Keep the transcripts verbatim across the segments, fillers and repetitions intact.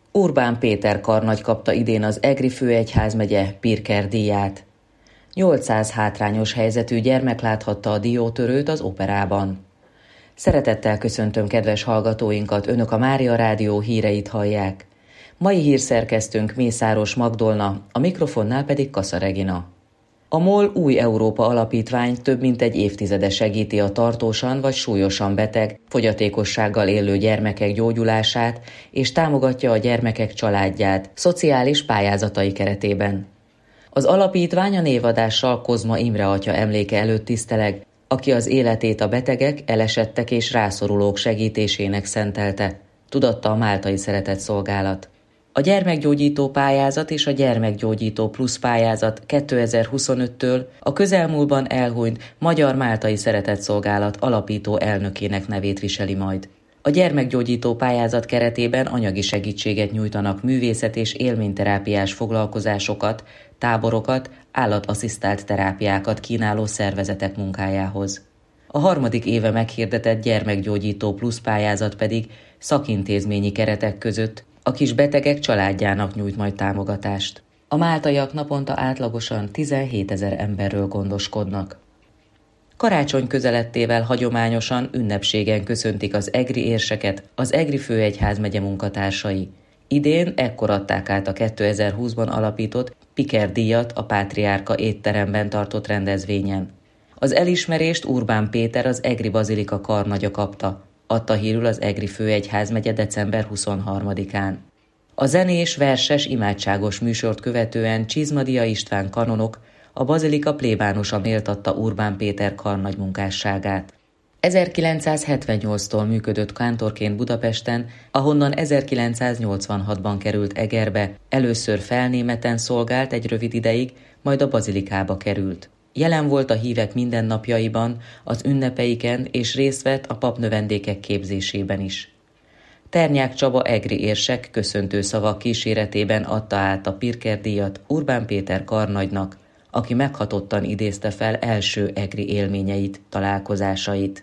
Urbán Péter karnagy kapta idén az Egri főegyházmegye Pirker díját. nyolcszáz hátrányos helyzetű gyermek láthatta a diótörőt az operában. Szeretettel köszöntöm kedves hallgatóinkat, önök a Mária Rádió híreit hallják. Mai hírszerkesztőnk Mészáros Magdolna, a mikrofonnál pedig Kassa Regina. A MOL Új Európa Alapítvány több mint egy évtizede segíti a tartósan vagy súlyosan beteg, fogyatékossággal élő gyermekek gyógyulását és támogatja a gyermekek családját szociális pályázatai keretében. Az alapítvány a névadással Kozma Imre atya emléke előtt tiszteleg, aki az életét a betegek, elesettek és rászorulók segítésének szentelte, tudatta a Máltai Szeretetszolgálat. A gyermekgyógyító pályázat és a gyermekgyógyító plusz pályázat kétezer-huszonöttől a közelmúltban elhunyt Magyar Máltai Szeretetszolgálat alapító elnökének nevét viseli majd. A gyermekgyógyító pályázat keretében anyagi segítséget nyújtanak művészet- és élményterápiás foglalkozásokat, táborokat, állatasszisztált terápiákat kínáló szervezetek munkájához. A harmadik éve meghirdetett gyermekgyógyító plusz pályázat pedig szakintézményi keretek között a kis betegek családjának nyújt majd támogatást. A máltaiak naponta átlagosan tizenhétezer emberről gondoskodnak. Karácsony közelettével hagyományosan ünnepségen köszöntik az egri érseket az Egri főegyházmegye munkatársai. Idén ekkor adták át a kétezer-húszban alapított Pirker díjat a Pátriárka étteremben tartott rendezvényen. Az elismerést Urbán Péter, az Egri Bazilika karnagya kapta, adta hírül az Egri főegyházmegye december huszonharmadikán. A zenés, verses, imádságos műsort követően Csizmadia István kanonok a bazilika plébánusa méltatta Urbán Péter karnagy munkásságát. ezerkilencszázhetvennyolctól működött kántorként Budapesten, ahonnan ezerkilencszáznyolcvanhatban került Egerbe, először Felnémeten szolgált egy rövid ideig, majd a bazilikába került. Jelen volt a hívek mindennapjaiban, az ünnepeiken és részt vett a papnövendékek képzésében is. Ternyák Csaba egri érsek köszöntő szavak kíséretében adta át a Pirker díjat Urbán Péter karnagynak, aki meghatottan idézte fel első egri élményeit, találkozásait.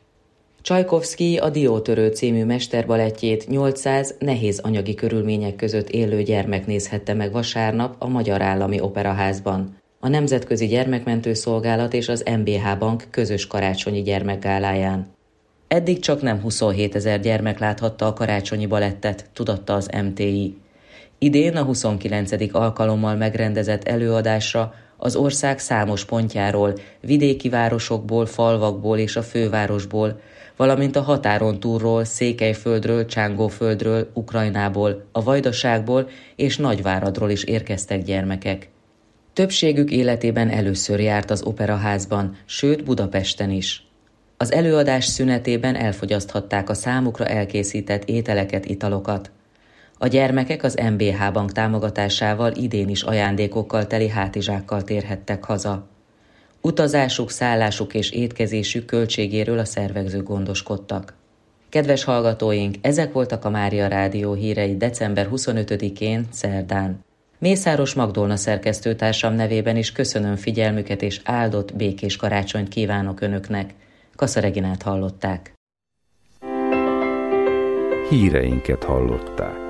Csajkovszky a Diótörő című mesterbalettjét nyolcszáz nehéz anyagi körülmények között élő gyermek nézhette meg vasárnap a Magyar Állami Operaházban. A Nemzetközi Gyermekmentő Szolgálat és az em bé há Bank közös karácsonyi gyermekgáláján. Eddig csak nem huszonhétezer gyermek láthatta a karácsonyi balettet, tudatta az em té i. Idén a huszonkilencedik alkalommal megrendezett előadásra az ország számos pontjáról, vidéki városokból, falvakból és a fővárosból, valamint a határon túlról, Székelyföldről, Csángóföldről, Ukrajnából, a Vajdaságból és Nagyváradról is érkeztek gyermekek. Többségük életében először járt az operaházban, sőt Budapesten is. Az előadás szünetében elfogyaszthatták a számukra elkészített ételeket, italokat. A gyermekek az em bé há Bank támogatásával idén is ajándékokkal teli hátizsákkal térhettek haza. Utazásuk, szállásuk és étkezésük költségéről a szervezők gondoskodtak. Kedves hallgatóink, ezek voltak a Mária Rádió hírei december huszonötödikén, szerdán. Mészáros Magdolna szerkesztőtársam nevében is köszönöm figyelmüket és áldott, békés karácsonyt kívánok önöknek. Kassa Reginát hallották. Híreinket hallották.